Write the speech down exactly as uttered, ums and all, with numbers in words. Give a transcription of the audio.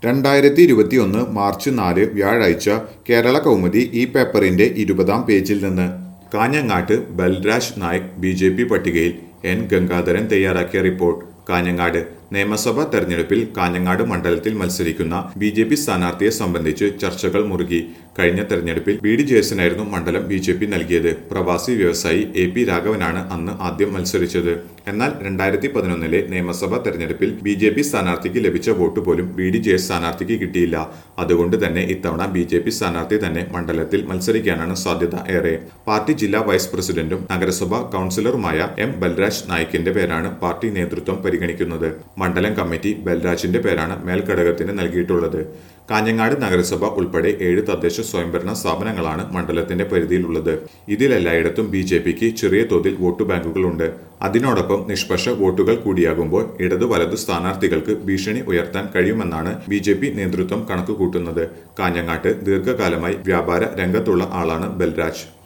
രണ്ടായിരത്തി ഇരുപത്തിയൊന്ന് മാർച്ച് നാല് വ്യാഴാഴ്ച കേരള കൗമുദി ഈ പേപ്പറിന്റെ ഇരുപതാം പേജിൽ നിന്ന് കാഞ്ഞങ്ങാട്ട് Balraj Naik B J P പട്ടികയിൽ എൻ ഗംഗാധരൻ തയ്യാറാക്കിയ റിപ്പോർട്ട്. കാഞ്ഞങ്ങാട് നിയമസഭാ തെരഞ്ഞെടുപ്പിൽ കാഞ്ഞങ്ങാട് മണ്ഡലത്തിൽ മത്സരിക്കുന്ന ബി ജെ പി സ്ഥാനാർത്ഥിയെ സംബന്ധിച്ച് ചർച്ചകൾ മുറുകി. കഴിഞ്ഞ തെരഞ്ഞെടുപ്പിൽ ബി ഡി ജെ എസിനായിരുന്നു മണ്ഡലം ബി ജെ പി നൽകിയത്. പ്രവാസി വ്യവസായി എ പി രാഘവനാണ് അന്ന് ആദ്യം മത്സരിച്ചത്. എന്നാൽ രണ്ടായിരത്തി പതിനൊന്നിലെ നിയമസഭാ തെരഞ്ഞെടുപ്പിൽ ബി ജെ പി സ്ഥാനാർത്ഥിക്ക് ലഭിച്ച വോട്ട് പോലും ബി ഡി ജെ എസ് സ്ഥാനാർത്ഥിക്ക് കിട്ടിയില്ല. അതുകൊണ്ട് തന്നെ ഇത്തവണ ബി ജെ പി സ്ഥാനാർത്ഥി തന്നെ മണ്ഡലത്തിൽ മത്സരിക്കാനാണ് സാധ്യത ഏറെ. പാർട്ടി ജില്ലാ വൈസ് പ്രസിഡന്റും നഗരസഭാ കൗൺസിലറുമായ എം ബൽരാജ് നായിക്കിന്റെ പേരാണ് പാർട്ടി നേതൃത്വം പരിഗണിക്കുന്നത്. മണ്ഡലം കമ്മിറ്റി ബൽരാജിന്റെ പേരാണ് മേൽഘടകത്തിന് നൽകിയിട്ടുള്ളത്. കാഞ്ഞങ്ങാട് നഗരസഭ ഉൾപ്പെടെ ഏഴ് തദ്ദേശ സ്വയംഭരണ സ്ഥാപനങ്ങളാണ് മണ്ഡലത്തിന്റെ പരിധിയിലുള്ളത്. ഇതിലെല്ലായിടത്തും ബി ജെ പിക്ക് ചെറിയ തോതിൽ വോട്ട് ബാങ്കുകളുണ്ട്. അതിനോടൊപ്പം നിഷ്പക്ഷ വോട്ടുകൾ കൂടിയാകുമ്പോൾ ഇടതു വലതു സ്ഥാനാർത്ഥികൾക്ക് ഭീഷണി ഉയർത്താൻ കഴിയുമെന്നാണ് ബി ജെ പി നേതൃത്വം കണക്കുകൂട്ടുന്നത്. കാഞ്ഞങ്ങാട്ട് ദീർഘകാലമായി വ്യാപാര രംഗത്തുള്ള ആളാണ് ബൽരാജ്.